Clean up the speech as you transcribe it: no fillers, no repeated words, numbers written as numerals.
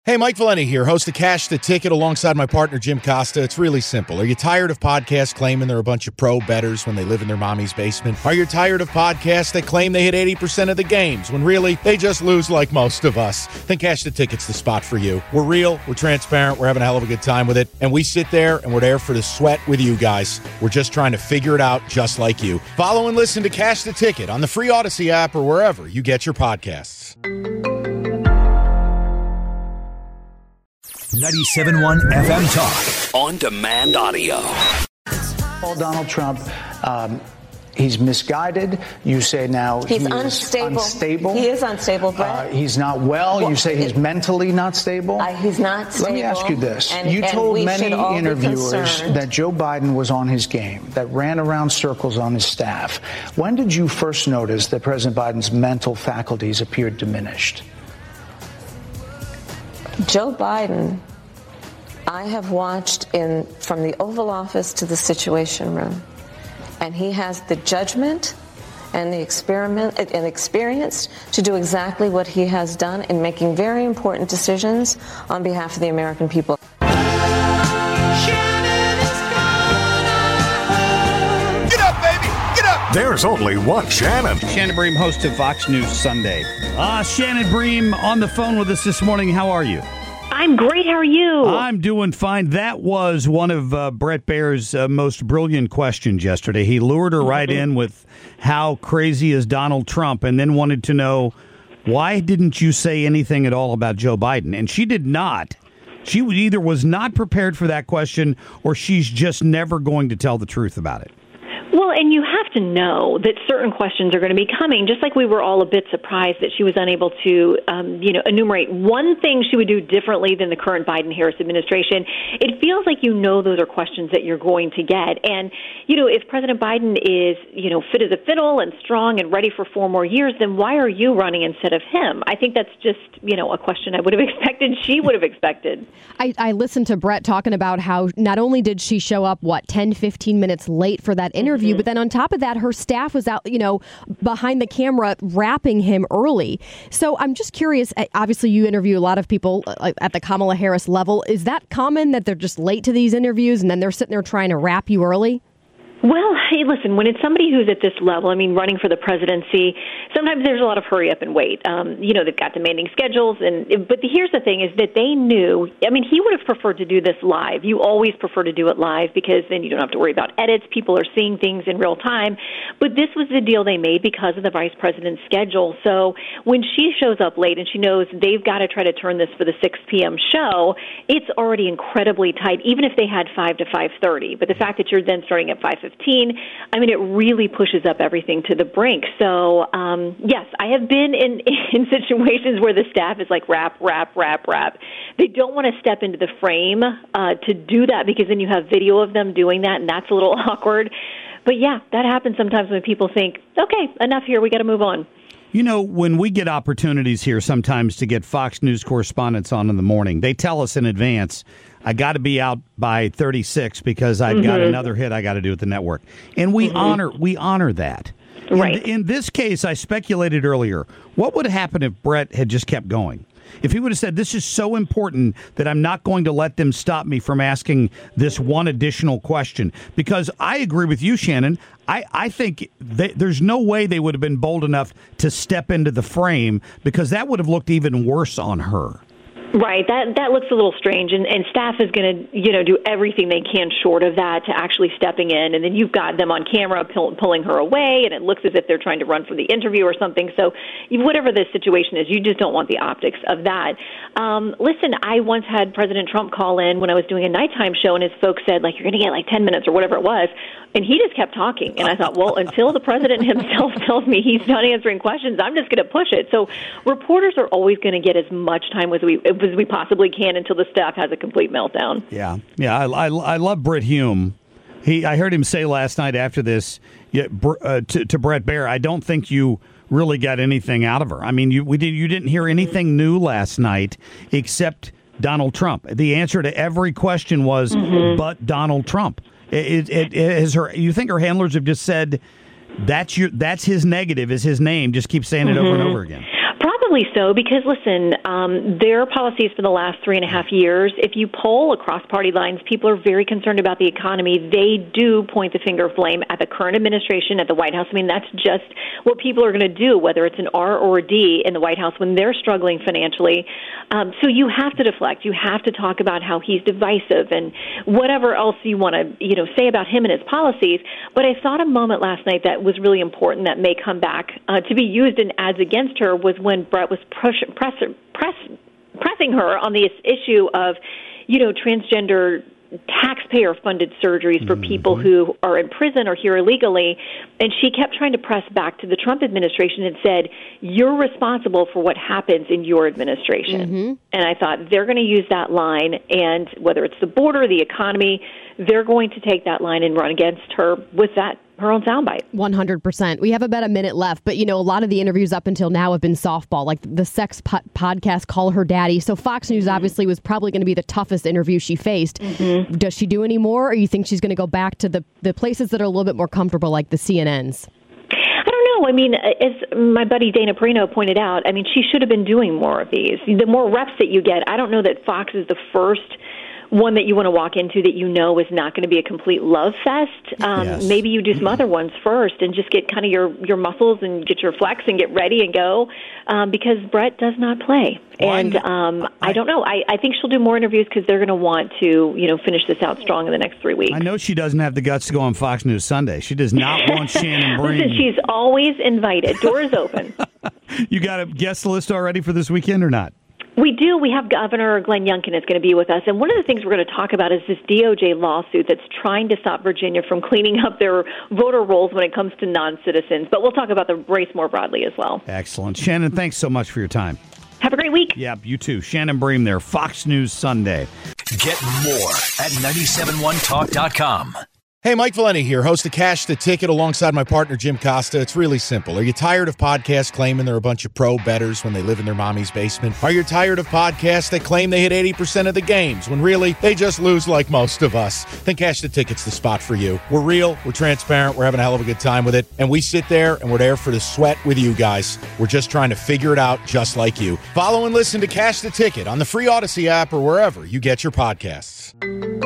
Hey, Mike Valenti here, host of Cash the Ticket alongside my partner, Jim Costa. It's really simple. Are you tired of podcasts claiming they're a bunch of pro bettors when they live in their mommy's basement? Are you tired of podcasts that claim they hit 80% of the games when really they just lose like most of us? Then Cash the Ticket's the spot for you. We're real, we're transparent, we're having a hell of a good time with it, and we sit there and we're there for the sweat with you guys. We're just trying to figure it out just like you. Follow and listen to Cash the Ticket on the free Odyssey app or wherever you get your podcasts. 97.1 FM Talk. On demand audio. Donald Trump, he's misguided. You say now he's unstable. He is unstable, Brett. He's not well. You say he's mentally not stable. He's not stable. Let me ask you this. You told many interviewers that Joe Biden was on his game, that ran around circles on his staff. When did you first notice that President Biden's mental faculties appeared diminished? Joe Biden, I have watched from the Oval Office to the Situation Room, and he has the judgment and the experience to do exactly what he has done in making very important decisions on behalf of the American people. There's only one Shannon. Shannon Bream, host of Fox News Sunday. Shannon Bream on the phone with us this morning. How are you? I'm great. How are you? I'm doing fine. That was one of Bret Baier's most brilliant questions yesterday. He lured her right in with how crazy is Donald Trump and then wanted to know, why didn't you say anything at all about Joe Biden? And she did not. She either was not prepared for that question or she's just never going to tell the truth about it. Well, and you have to know that certain questions are going to be coming, just like we were all a bit surprised that she was unable to, enumerate one thing she would do differently than the current Biden-Harris administration. It feels like those are questions that you're going to get. And, if President Biden is, fit as a fiddle and strong and ready for 4 more years, then why are you running instead of him? I think that's just, a question I would have expected she would have expected. I listened to Bret talking about how not only did she show up, 10, 15 minutes late for that interview, but then on top of that, her staff was out, behind the camera wrapping him early. So I'm just curious, obviously you interview a lot of people at the Kamala Harris level. Is that common that they're just late to these interviews and then they're sitting there trying to wrap you early? Well, hey, listen, when it's somebody who's at this level, running for the presidency, sometimes there's a lot of hurry up and wait. They've got demanding schedules. But here's the thing is that they knew, he would have preferred to do this live. You always prefer to do it live because then you don't have to worry about edits. People are seeing things in real time. But this was the deal they made because of the vice president's schedule. So when she shows up late and she knows they've got to try to turn this for the 6 p.m. show, it's already incredibly tight, even if they had 5 to 5:30. But the fact that you're then starting at 5:15, it really pushes up everything to the brink. So, yes, I have been in situations where the staff is like, wrap. They don't want to step into the frame to do that because then you have video of them doing that, and that's a little awkward. But, yeah, that happens sometimes when people think, okay, enough here, we got to move on. When we get opportunities here sometimes to get Fox News correspondents on in the morning, they tell us in advance, I got to be out by 36 because I've got another hit I got to do at the network. And we honor that. Right. In this case, I speculated earlier, what would happen if Bret had just kept going? If he would have said, this is so important that I'm not going to let them stop me from asking this one additional question. Because I agree with you, Shannon. I think there's no way they would have been bold enough to step into the frame because that would have looked even worse on her. Right. That looks a little strange, and staff is going to, do everything they can short of that to actually stepping in, and then you've got them on camera pulling her away, and it looks as if they're trying to run for the interview or something. So whatever the situation is, you just don't want the optics of that. Listen, I once had President Trump call in when I was doing a nighttime show, and his folks said, you're going to get 10 minutes or whatever it was, and he just kept talking. And I thought, well, until the president himself tells me he's done answering questions, I'm just going to push it. So reporters are always going to get as much time as we possibly can until the staff has a complete meltdown. Yeah. I love Brit Hume. I heard him say last night after this to Bret Baier, I don't think you really got anything out of her. You didn't hear anything new last night except Donald Trump. The answer to every question was, but Donald Trump. You think her handlers have just said, that's his negative, is his name, just keep saying it over and over again? Probably so, because, listen, their policies for the last 3.5 years, if you poll across party lines, people are very concerned about the economy. They do point the finger of blame at the current administration, at the White House. I mean, that's just what people are going to do, whether it's an R or a D in the White House when they're struggling financially. So you have to deflect. You have to talk about how he's divisive and whatever else you want to, say about him and his policies. But I thought a moment last night that was really important that may come back to be used in ads against her was when Brett was pressing her on the issue of, transgender taxpayer-funded surgeries for people who are in prison or here illegally, and she kept trying to press back to the Trump administration and said, you're responsible for what happens in your administration. And I thought they're going to use that line, and whether it's the border, the economy, they're going to take that line and run against her with that, her own soundbite. 100%. We have about a minute left, but a lot of the interviews up until now have been softball, like the sex podcast, Call Her Daddy. So Fox News obviously was probably going to be the toughest interview she faced. Does she do any more, or you think she's going to go back to the places that are a little bit more comfortable, like the CNNs? I don't know. I mean, as my buddy Dana Perino pointed out, I mean, she should have been doing more of these. The more reps that you get, I don't know that Fox is the first one that you want to walk into that is not going to be a complete love fest. Yes. Maybe you do some other ones first and just get kind of your muscles and get your flex and get ready and go, because Brett does not play. And I don't know. I think she'll do more interviews because they're going to want to, finish this out strong in the next 3 weeks. I know she doesn't have the guts to go on Fox News Sunday. She does not want Shannon Bream. Listen, she's always invited. Doors open. You got a guest list already for this weekend or not? We do. We have Governor Glenn Youngkin is going to be with us. And one of the things we're going to talk about is this DOJ lawsuit that's trying to stop Virginia from cleaning up their voter rolls when it comes to non-citizens. But we'll talk about the race more broadly as well. Excellent. Shannon, thanks so much for your time. Have a great week. Yep, you too. Shannon Bream there, Fox News Sunday. Get more at 971talk.com. Hey, Mike Valenti here, host of Cash the Ticket alongside my partner, Jim Costa. It's really simple. Are you tired of podcasts claiming they're a bunch of pro bettors when they live in their mommy's basement? Are you tired of podcasts that claim they hit 80% of the games when really they just lose like most of us? Then Cash the Ticket's the spot for you. We're real, we're transparent, we're having a hell of a good time with it, and we sit there and we're there for the sweat with you guys. We're just trying to figure it out just like you. Follow and listen to Cash the Ticket on the free Odyssey app or wherever you get your podcasts.